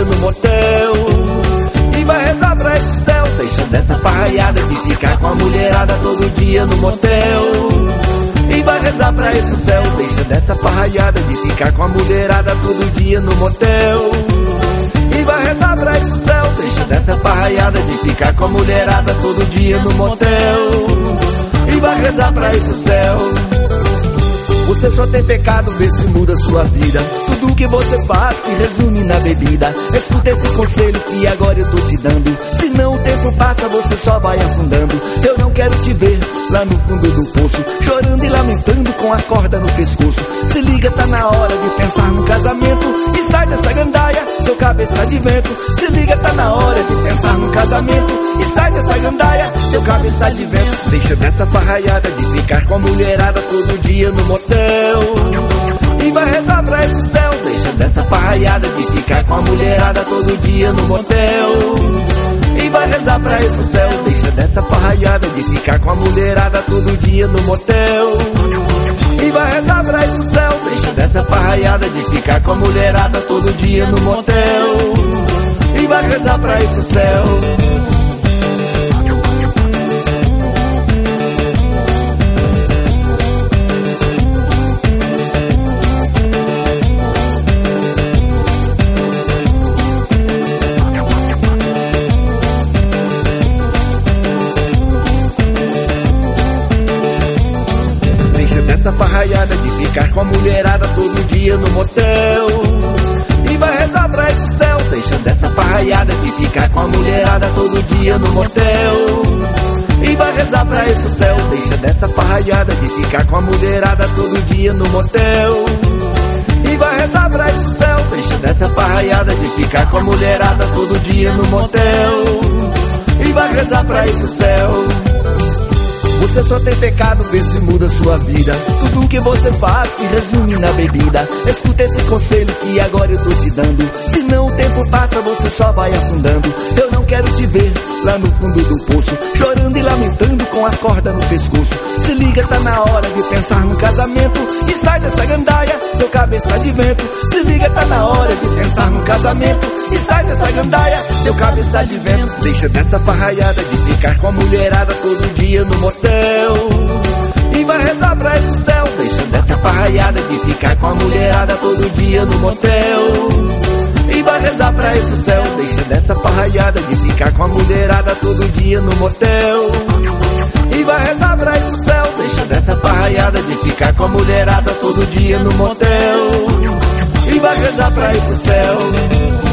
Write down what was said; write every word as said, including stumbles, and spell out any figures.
no motel. E vai rezar pra ir pro céu. Deixa dessa farraiada de ficar com a mulherada todo dia no motel. E vai rezar pra ir pro céu. Deixa dessa farraiada de ficar com a mulherada todo dia no motel. E vai rezar pra ir pro céu. Deixa dessa farraiada de ficar com a mulherada todo dia no motel. E vai rezar pra ir pro céu. Você só tem pecado, vê se muda sua vida. Tudo que você faz se resume na bebida. Escuta esse conselho que agora eu tô te dando. Senão o tempo passa, você só vai afundando. Eu não quero te ver lá no fundo do poço, chorando e lamentando com a corda no pescoço. Se liga, tá na hora de pensar no casamento. E sai dessa gandaia, seu cabeça de vento. Se liga, tá na hora de pensar no casamento. E sai dessa gandaia, seu cabeça de vento. Deixa dessa farraiada de ficar com a mulherada todo dia no motel. E vai rezar pra ir pro céu. Deixa dessa farraiada de ficar com a mulherada todo dia no motel. E vai rezar pra ir pro céu. Deixa dessa farraiada de ficar com a mulherada todo dia no motel. E vai rezar pra ir pro céu. Deixa dessa farraiada de ficar com a mulherada todo dia no motel. E vai rezar pra ir pro céu. Essa farraiada de ficar com a mulherada todo dia no motel. E vai rezar pra ir pro céu. Deixa dessa farraiada de ficar com a mulherada todo dia no motel. E vai rezar pra ir pro céu. Deixa dessa farraiada de ficar com a mulherada todo dia no motel. E vai rezar pra ir pro céu. Deixa dessa farraiada de ficar com a mulherada todo dia no motel. E vai rezar pra ir pro céu. Você só tem pecado, vê se muda sua vida. Tudo que você faz se resume na bebida. Escuta esse conselho que agora eu tô te dando. Senão o tempo passa, você só vai afundando. Eu não quero te ver lá no fundo do poço, chorando e lamentando com a corda no pescoço. Se liga, tá na hora de pensar no casamento. E sai dessa gandaia, seu cabeça de vento. Se liga, tá na hora de pensar no casamento. E sai dessa gandaia, seu cabeça de vento. Deixa dessa farraiada de ficar com a mulherada todo dia no motel. E vai rezar pra ir pro céu. Deixa dessa farraiada de ficar com a mulherada todo dia no motel. E vai rezar pra ir pro céu. Deixa dessa farraiada de ficar com a mulherada todo dia no motel. E vai rezar pra ir pro céu. Deixa dessa farraiada de ficar com a mulherada todo dia no motel. E vai rezar pra ir pro céu.